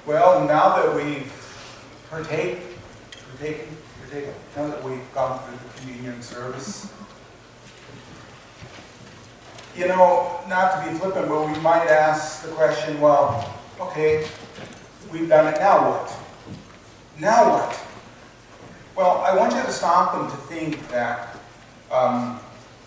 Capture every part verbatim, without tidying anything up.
Well, now that we've partake, partaken, partaken, now that we've gone through the communion service, you know, not to be flippant, but we might ask the question, well, okay, we've done it, now what? Now what? Well, I want you to stop and to think that um,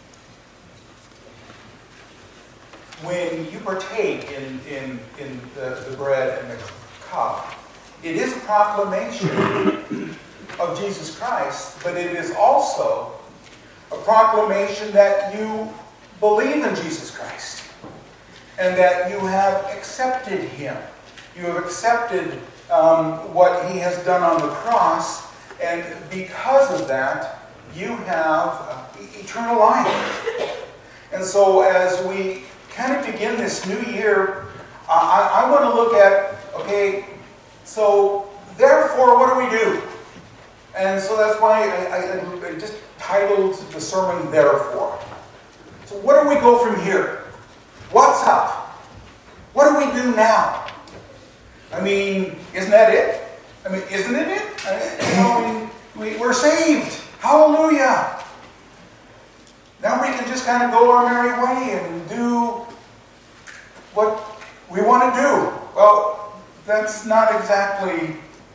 when you partake in, in, in the, the bread and the cup, it is a proclamation of Jesus Christ, but it is also a proclamation that you believe in Jesus Christ and that you have accepted Him. You have accepted um, what He has done on the cross, and because of that, you have uh, eternal life. And so as we kind of begin this new year, I, I want to look at, okay, so therefore, what do we do? And so that's why I, I, I just titled the sermon, Therefore. So where do we go from here? What's up? What do we do now? I mean, isn't that it? I mean, isn't it it? I, you know, we, we're saved. Hallelujah. Now we can just kind of go our merry way and do what we want to do. Well, that's not exactly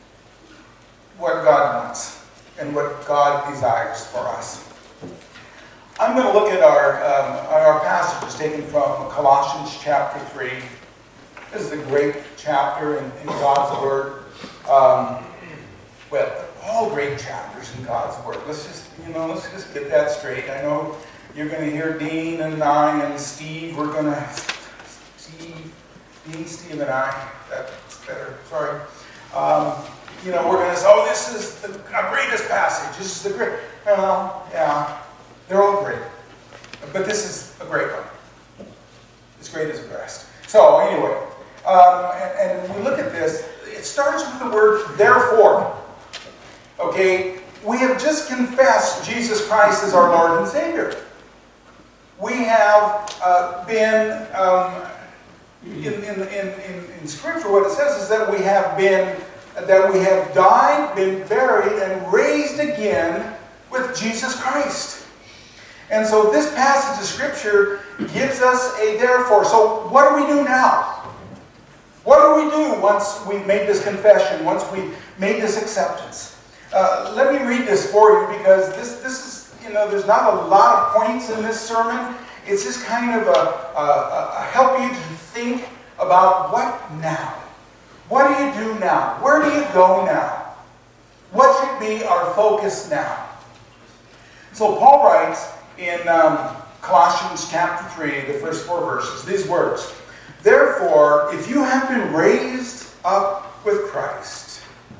what God wants and what God desires for us. I'm going to look at our um, our passages taken from Colossians chapter three. This is a great chapter in, in God's Word. Um, well, all great chapters in God's Word. Let's just, you know, let's just get that straight. I know you're going to hear Dean and I and Steve. We're going to Steve, Dean, Steve, and I. That's better. Sorry. Um, you know, we're going to say, oh, this is the greatest passage. This is the great. Well, yeah. They're all great. But this is a great one. As great as the rest. So, anyway, um, and, and when we look at this, it starts with the word therefore. Okay? We have just confessed Jesus Christ as our Lord and Savior. We have uh, been, um, in, in, in, in, in Scripture, what it says is that we have been, that we have died, been buried, and raised again with Jesus Christ. And so this passage of Scripture gives us a therefore. So what do we do now? What do we do once we've made this confession, once we've made this acceptance? Uh, let me read this for you, because this, this is, you know, there's not a lot of points in this sermon. It's just kind of a, a, a help you to think about what now? What do you do now? Where do you go now? What should be our focus now? So Paul writes in um, Colossians chapter three, the first four verses, these words, therefore, if you have been raised up with Christ,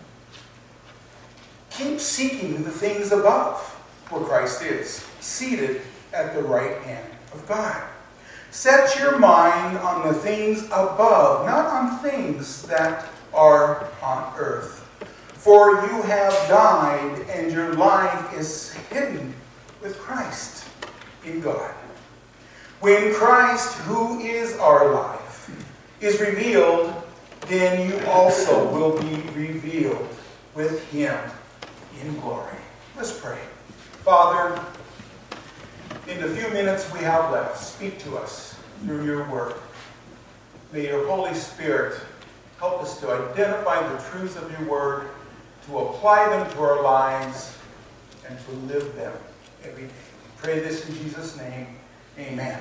keep seeking the things above, where Christ is, seated at the right hand of God. Set your mind on the things above, not on things that are on earth. For you have died, and your life is hidden with Christ in God. When Christ, who is our life, is revealed, then you also will be revealed with Him in glory. Let's pray. Father, in the few minutes we have left, speak to us through your word. May your Holy Spirit help us to identify the truths of your word, to apply them to our lives, and to live them every day. Pray this in Jesus' name. Amen.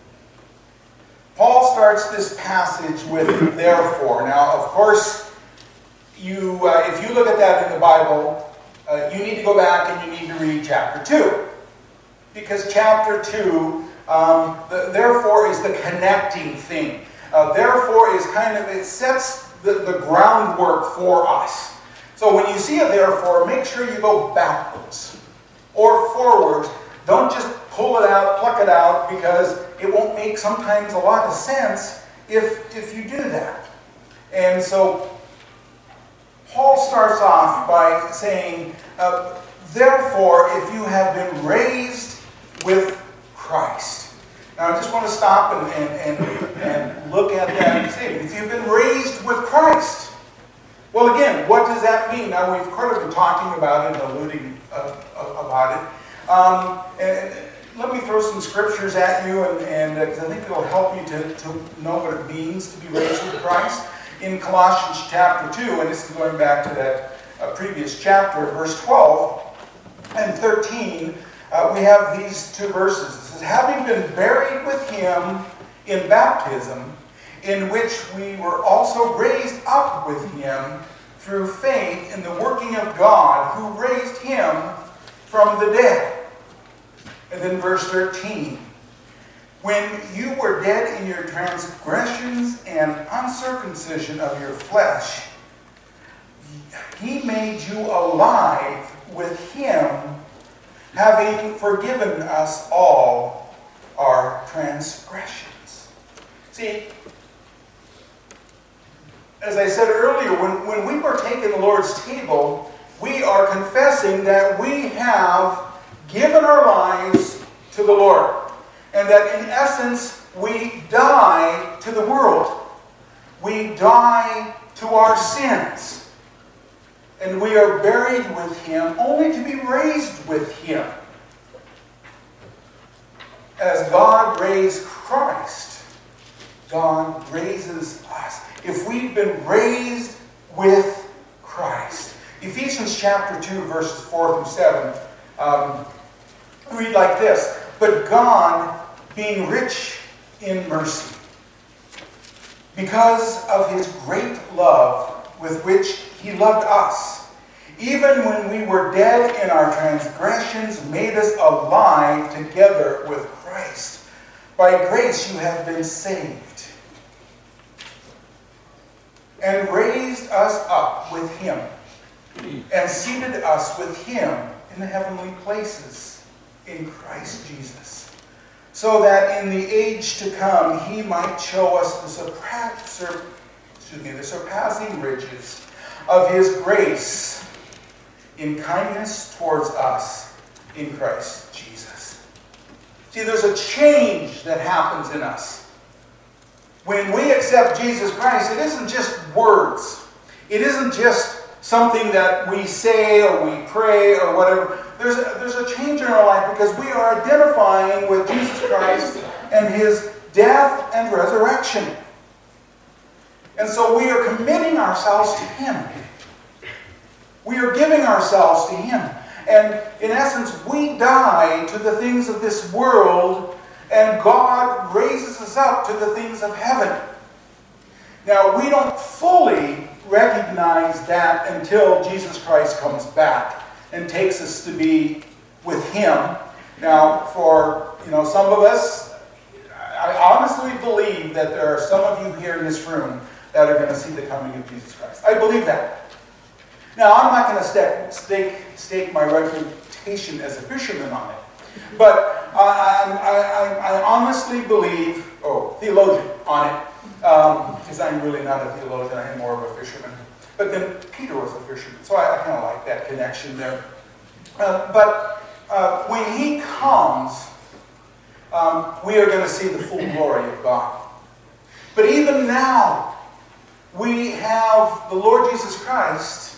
Paul starts this passage with therefore. Now, of course, you uh, if you look at that in the Bible, uh, you need to go back and you need to read chapter two. Because chapter two, um, the, therefore, is the connecting thing. Uh, therefore is kind of, it sets the, the groundwork for us. So when you see a therefore, make sure you go backwards or forwards. Don't just pull it out, pluck it out, because it won't make sometimes a lot of sense if, if you do that. And so Paul starts off by saying, uh, therefore, if you have been raised with Christ. Now I just want to stop and, and, and, and look at that and say, if you've been raised with Christ, Well, again, what does that mean? Now, we've kind of been talking about it and alluding uh, about it. Um, and let me throw some scriptures at you, and, and uh, 'cause I think it'll help you to, to know what it means to be raised with Christ. In Colossians chapter two, and this is going back to that uh, previous chapter, verse twelve and thirteen, uh, we have these two verses. It says, having been buried with him in baptism, in which we were also raised up with him through faith in the working of God, who raised him from the dead. And then verse thirteen, when you were dead in your transgressions and uncircumcision of your flesh, he made you alive with him, having forgiven us all our transgressions. See, as I said earlier, when, when we partake in the Lord's table, we are confessing that we have given our lives to the Lord. And that in essence, we die to the world. We die to our sins. And we are buried with him only to be raised with him. As God raised Christ, God raises us. If we've been raised with Christ. Ephesians chapter two, verses four through seven, um, read like this. But God, being rich in mercy, because of his great love with which he loved us, even when we were dead in our transgressions, made us alive together with Christ. By grace you have been saved, and raised us up with him, and seated us with him in the heavenly places in Christ Jesus, so that in the age to come he might show us the, surpass, sur, excuse me, the surpassing riches of his grace in kindness towards us in Christ Jesus. See, there's a change that happens in us. When we accept Jesus Christ, it isn't just words. It isn't just something that we say or we pray or whatever. There's a, there's a change in our life because we are identifying with Jesus Christ and his death and resurrection. And so we are committing ourselves to him. We are giving ourselves to him. And in essence, we die to the things of this world, and God raises us up to the things of heaven. Now, we don't fully recognize that until Jesus Christ comes back and takes us to be with him. Now, for you know some of us, I honestly believe that there are some of you here in this room that are going to see the coming of Jesus Christ. I believe that. Now, I'm not going to stake, stake, stake my reputation as a fisherman on it, but I, I, I, I honestly believe, oh, theologian on it, because um, I'm really not a theologian, I'm more of a fisherman. But then Peter was a fisherman, so I, I kind of like that connection there. Uh, but uh, when he comes, um, we are going to see the full glory of God. But even now, we have the Lord Jesus Christ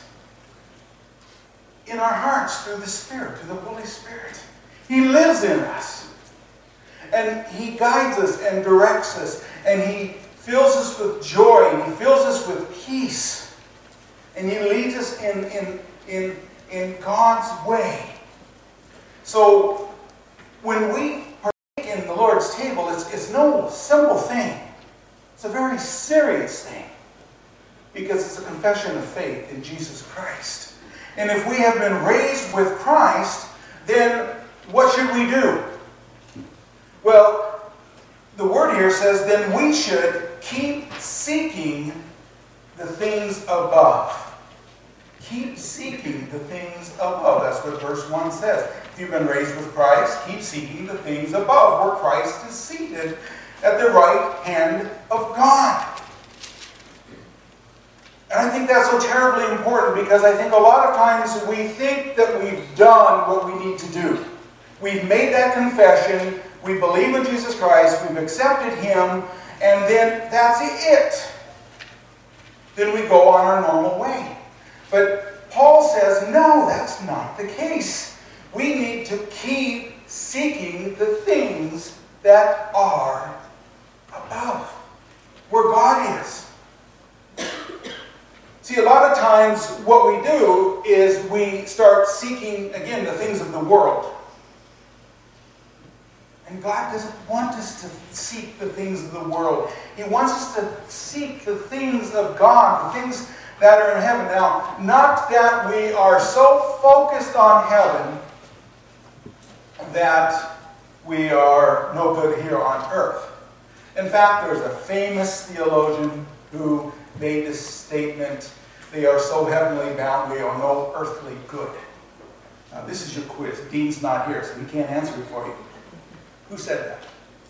in our hearts through the Spirit, through the Holy Spirit. He lives in us. And he guides us and directs us. And he fills us with joy. And he fills us with peace. And he leads us in, in, in, in God's way. So when we partake in the Lord's table, it's, it's no simple thing. It's a very serious thing. Because it's a confession of faith in Jesus Christ. And if we have been raised with Christ, then what should we do? Well, the word here says, then we should keep seeking the things above. Keep seeking the things above. That's what verse one says. If you've been raised with Christ, keep seeking the things above, where Christ is seated at the right hand of God. And I think that's so terribly important because I think a lot of times we think that we've done what we need to do. We've made that confession, we believe in Jesus Christ, we've accepted him, and then that's it. Then we go on our normal way. the case. We need to keep seeking the things that are above, where God is. See, a lot of times what we do is we start seeking, again, the things of the world. And God doesn't want us to seek the things of the world. He wants us to seek the things of God, the things that are in heaven. Now, not that we are so focused on heaven that we are no good here on earth. In fact, there's a famous theologian who made this statement, they are so heavenly bound, they are no earthly good. Now, this is your quiz. Dean's not here, so he can't answer it for you. Who said that?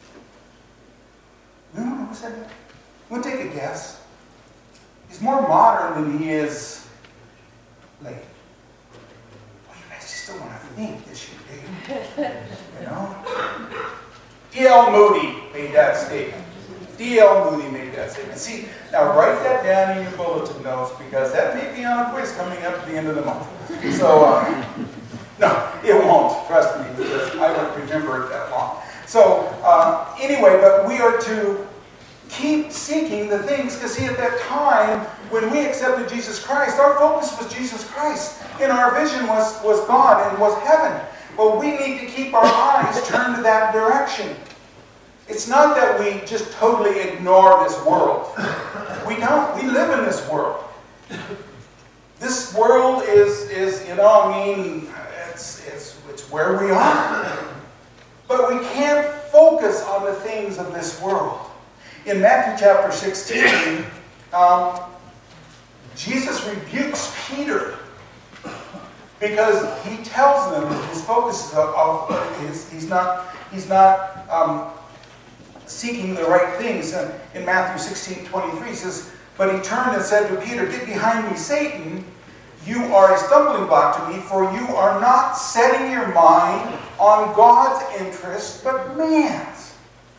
You don't know who said that? We'll take a guess. He's more modern than he is late. Well, you guys just don't want to think this year, do you? You know? D L Moody made that statement. D L Moody made that statement. See, now write that down in your bulletin notes because that may be on a quiz coming up at the end of the month. So, uh, no, it won't. Trust me, because I won't remember it that long. So, uh, anyway, but we are to keep seeking the things, because see, at that time, when we accepted Jesus Christ, our focus was Jesus Christ, and our vision was, was God and was heaven. Well, we need to keep our eyes turned to that direction. It's not that we just totally ignore this world. We don't. We live in this world. This world is, is you know, I mean, it's, it's, it's where we are. But we can't focus on the things of this world. In Matthew chapter sixteen, um, Jesus rebukes Peter because he tells them that his focus is of, of his, he's not he's not um, seeking the right things. And in Matthew sixteen twenty-three, he says, "But he turned and said to Peter, 'Get behind me, Satan. You are a stumbling block to me, for you are not setting your mind on God's interest, but man's.'"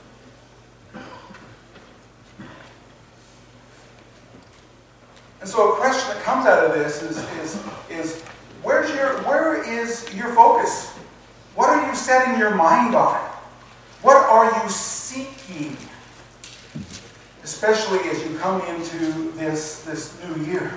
And so a question that comes out of this is, is, is where's your, where is your focus? What are you setting your mind on? What are you seeking? Especially as you come into this, this new year.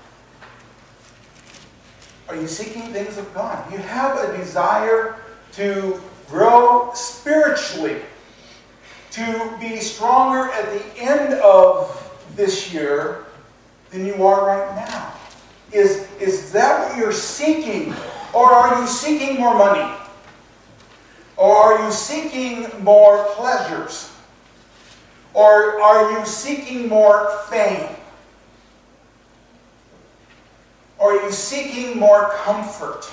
Are you seeking things of God? Do you have a desire to grow spiritually? To be stronger at the end of this year than you are right now? Is, is that what you're seeking? Or are you seeking more money? Or are you seeking more pleasures? Or are you seeking more fame? Or are you seeking more comfort?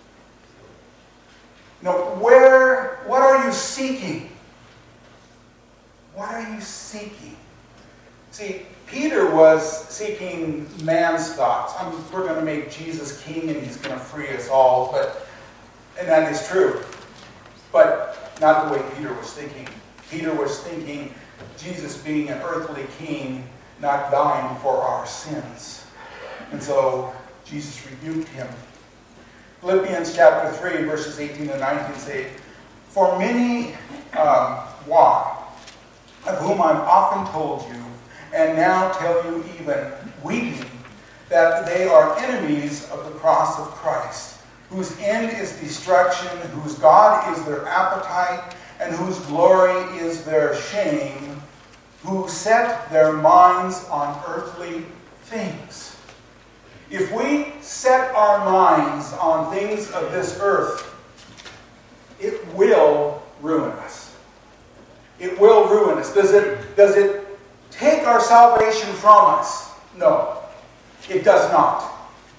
You know, where, what are you seeking? What are you seeking? See, Peter was seeking man's thoughts. I mean, we're going to make Jesus king and he's going to free us all, but, and that is true. But not the way Peter was thinking. Peter was thinking Jesus being an earthly king, not dying for our sins. And so Jesus rebuked him. Philippians chapter three, verses eighteen and nineteen say, "For many um, walk, of whom I've often told you, and now tell you even weeping, that they are enemies of the cross of Christ, whose end is destruction, whose God is their appetite, and whose glory is their shame, who set their minds on earthly things." If we set our minds on things of this earth, it will ruin us. It will ruin us. Does it, does it take our salvation from us? No, it does not.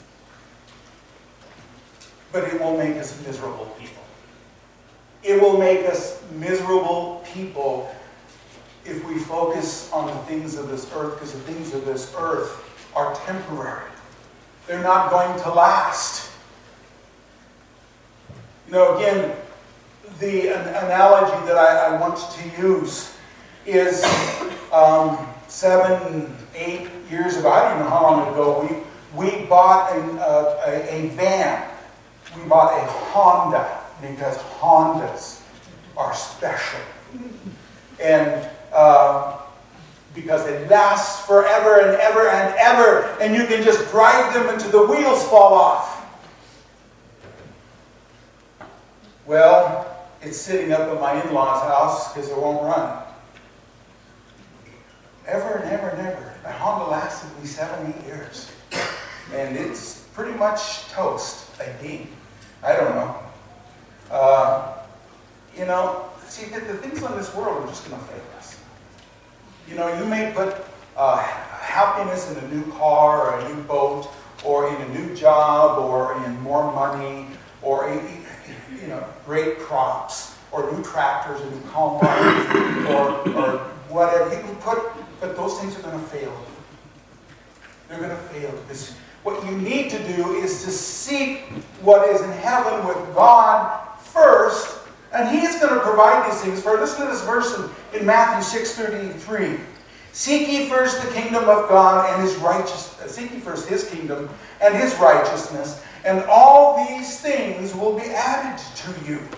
But it will make us miserable people. It will make us miserable people if we focus on the things of this earth, because the things of this earth are temporary. They're not going to last. You know, again, the an analogy that I, I want to use is um, seven, eight years ago, I don't know how long ago, we, we bought an, uh, a, a van. we bought a Honda because Hondas are special. And uh, because they last forever and ever and ever, and you can just drive them until the wheels fall off. Well, it's sitting up at my in-laws' house because it won't run. Ever and ever and ever. The Honda lasted me seven, eight years. And it's pretty much toast, I think. I don't know. Uh, you know, see, the, the things on this world are just going to fail us. You know, you may put uh, happiness in a new car or a new boat or in a new job or in more money or, a, you know, great crops or new tractors or new combines or, or whatever. You can put, but those things are going to fail. They're going to fail. Because what you need to do is to seek what is in heaven with God first, and He's going to provide these things for you. Listen to this verse in, in Matthew six thirty-three. Seek ye first the kingdom of God and His righteousness. Seek ye first His kingdom and His righteousness, and all these things will be added to you.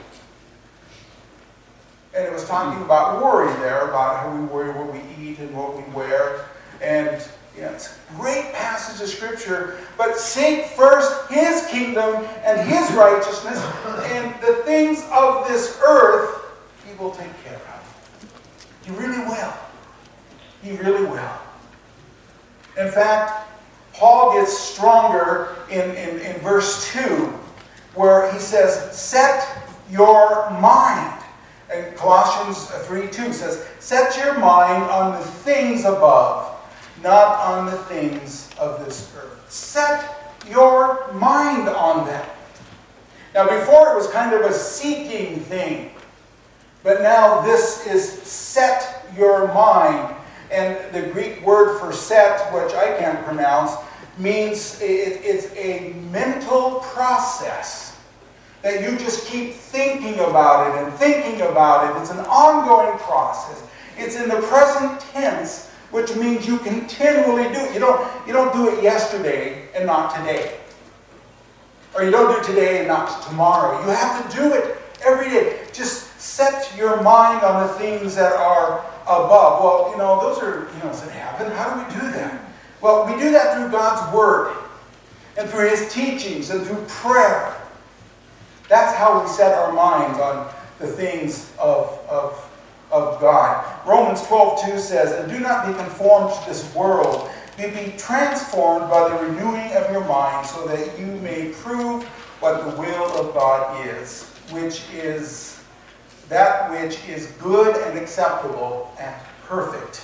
And it was talking about worry there, about how we worry what we eat and what we wear. And you know, it's a great passage of Scripture. But seek first His kingdom and His righteousness, and the things of this earth He will take care of. He really will. He really will. In fact, Paul gets stronger in, in, in verse two, where he says, set your mind. And Colossians three two says, set your mind on the things above, not on the things of this earth. Set your mind on them. Now, before it was kind of a seeking thing, but now this is set your mind. And the Greek word for set, which I can't pronounce, means it, it's a mental process that you just keep thinking about it and thinking about it. It's an ongoing process. It's in the present tense, which means you continually do it. You don't, you don't do it yesterday and not today. Or you don't do it today and not tomorrow. You have to do it every day. Just set your mind on the things that are above. Well, you know, those are, you know, is it heaven? How do we do that? Well, we do that through God's Word and through His teachings and through prayer. That's how we set our minds on the things of, of, of God. Romans twelve two says, and do not be conformed to this world, but be transformed by the renewing of your mind, so that you may prove what the will of God is, which is that which is good and acceptable and perfect.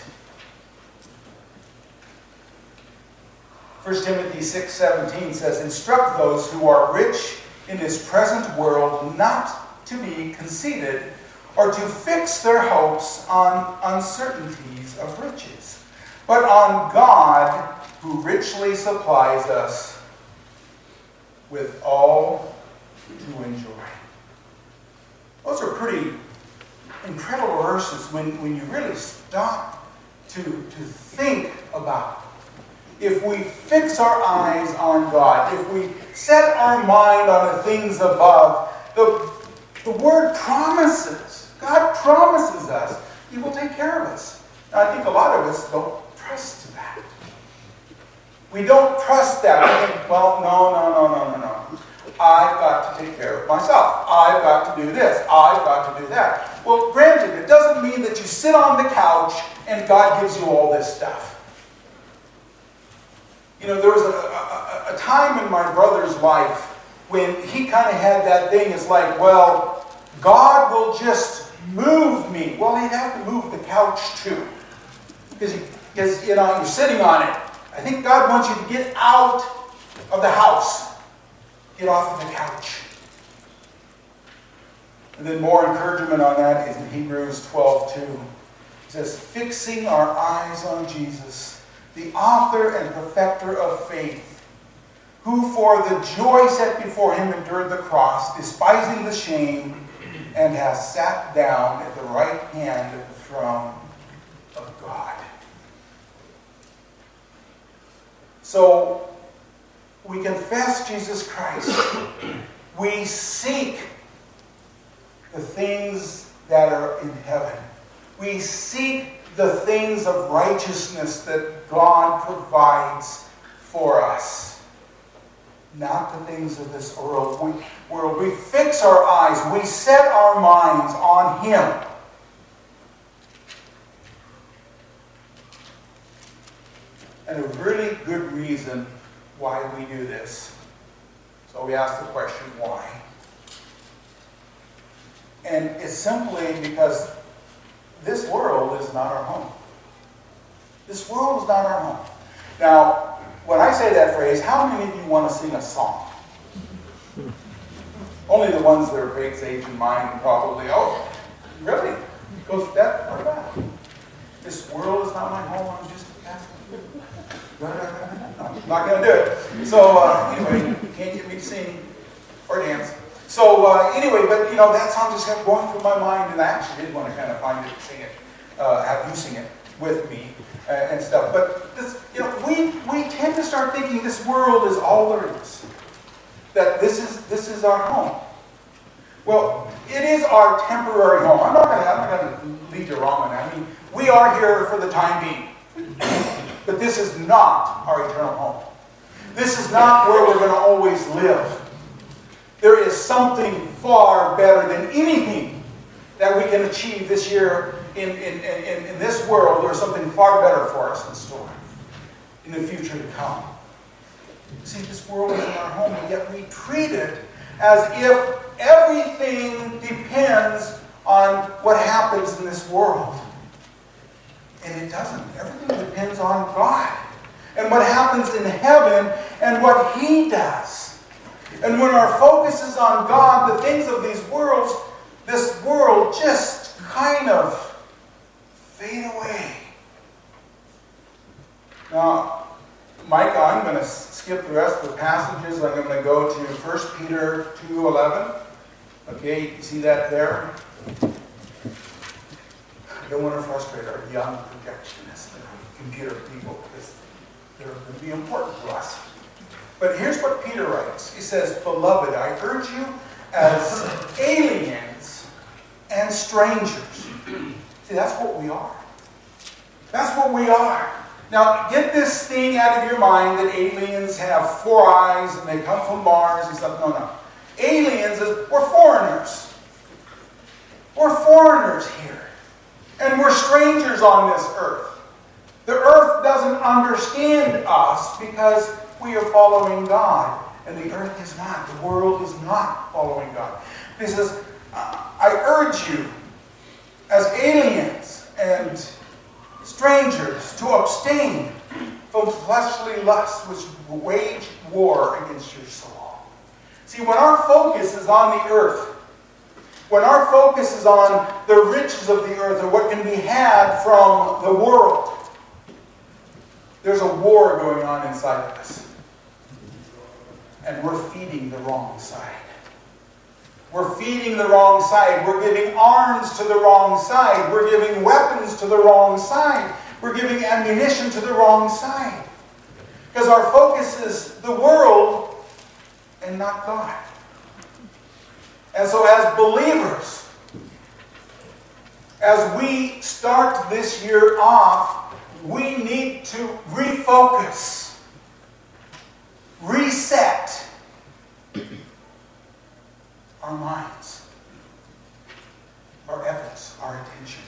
First Timothy six seventeen says, instruct those who are rich in this present world not to be conceited or to fix their hopes on uncertainties of riches, but on God who richly supplies us with all to enjoy. Those are pretty incredible verses when, when you really stop to, to think about it. If we fix our eyes on God, if we set our mind on the things above, the, the Word promises, God promises us, He will take care of us. Now, I think a lot of us don't trust that. We don't trust that. We think, well, no, no, no, no, no, no. I've got to take care of myself. I've got to do this. I've got to do that. Well, granted, it doesn't mean that you sit on the couch and God gives you all this stuff. You know, there was a, a, a time in my brother's life when he kind of had that thing. It's like, well, God will just move me. Well, he'd have to move the couch too. Because, because you know, you're sitting on it. I think God wants you to get out of the house. Get off of the couch. And then more encouragement on that is in Hebrews twelve two. It says, fixing our eyes on Jesus, the author and perfecter of faith, who for the joy set before him endured the cross, despising the shame, and has sat down at the right hand of the throne of God. So, we confess Jesus Christ. We seek the things that are in heaven. We seek the things of righteousness that God provides for us. Not the things of this world. We, world. we fix our eyes. We set our minds on Him. And a really good reason why we do this. So we ask the question, why? And it's simply because this world is not our home. This world is not our home. Now, when I say that phrase, how many of you want to sing a song? Only the ones that are Craig's age and mine probably. Oh, really? It goes that far back. This world is not my home. I'm just a pastor. No, I'm not going to do it. So uh, anyway, you can't get me to sing or dance. So uh, anyway, but you know, that song just kept going through my mind, and I actually did want to kind of find it and sing it, uh, have you sing it with me uh, and stuff. But this, you know, we we tend to start thinking this world is all there is. That this is this is our home. Well, it is our temporary home. I'm not going to I'm not going to lead you wrong on that. I mean, we are here for the time being, but this is not our eternal home. This is not where we're going to always live. There is something far better than anything that we can achieve this year in, in, in, in this world. There's something far better for us in store in the future to come. See, this world is our home, and yet we treat it as if everything depends on what happens in this world. And it doesn't. Everything depends on God and what happens in heaven and what He does. And when our focus is on God, the things of these worlds, this world just kind of fade away. Now, Micah, I'm going to skip the rest of the passages. I'm going to go to First Peter two eleven. Okay, you can see that there. I don't want to frustrate our young projectionists and computer people because they're going to be important to us. But here's what Peter writes. He says, "Beloved, I urge you as aliens and strangers." See, that's what we are. That's what we are. Now, get this thing out of your mind that aliens have four eyes and they come from Mars and stuff. No, no. Aliens, is, we're foreigners. We're foreigners here. And we're strangers on this earth. The earth doesn't understand us because we are following God, and the earth is not. The world is not following God. He says, I urge you as aliens and strangers to abstain from fleshly lusts which wage war against your soul. See, when our focus is on the earth, when our focus is on the riches of the earth or what can be had from the world, there's a war going on inside of us. And we're feeding the wrong side. We're feeding the wrong side. We're giving arms to the wrong side. We're giving weapons to the wrong side. We're giving ammunition to the wrong side. Because our focus is the world and not God. And so as believers, as we start this year off, we need to refocus. Reset our minds, our efforts, our attention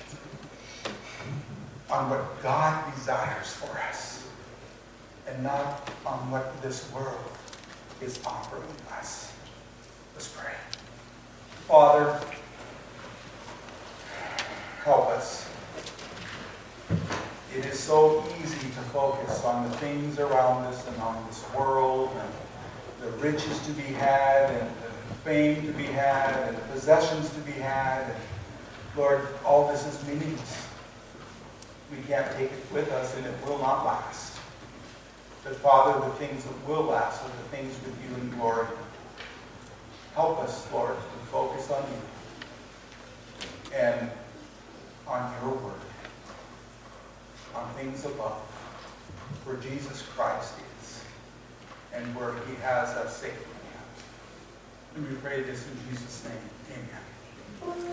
on what God desires for us and not on what this world is offering us. Let's pray. Father, help us. It is so easy to focus on the things around us and on this world and the riches to be had and the fame to be had and the possessions to be had. And Lord, all this is meaningless. We can't take it with us and it will not last. But Father, the things that will last are the things with you in glory. Help us, Lord, to focus on you and on your word. On things above, where Jesus Christ is, and where He has us safely. And we pray this in Jesus' name. Amen.